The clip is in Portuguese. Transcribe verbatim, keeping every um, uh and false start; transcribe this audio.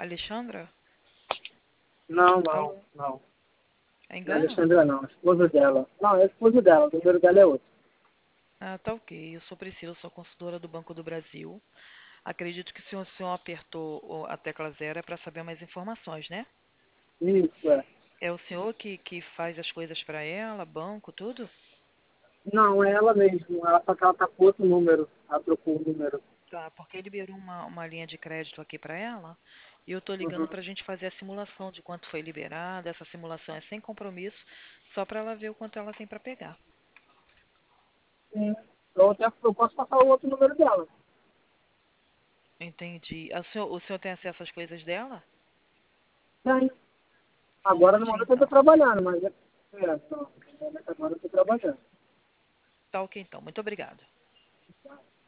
Alexandra? Não, não, Alô? não. É Não é engano? Alexandra, não. A esposa dela. Não, é a esposa dela. O número dela é outro. Ah, tá ok. Eu sou Priscila, sou consultora do Banco do Brasil. Acredito que se o senhor apertou o- a tecla zero é para saber mais informações, né? Isso, é. É o senhor que, que faz as coisas para ela, banco, tudo? Não, é ela mesmo. Ela só que ela tá com outro número. Ela trocou o número. Tá, porque liberou uma, uma linha de crédito aqui para ela e eu tô ligando Uhum. para a gente fazer a simulação de quanto foi liberado. Essa simulação é sem compromisso, só para ela ver o quanto ela tem para pegar. Sim. Então, até eu posso passar o outro número dela. Entendi. O senhor, o senhor tem acesso às coisas dela? Tem. Agora, no Entendi, momento, eu tô então. trabalhando, mas... É, é, não. No momento, agora, eu tô trabalhando. Tá ok, então. Muito obrigado.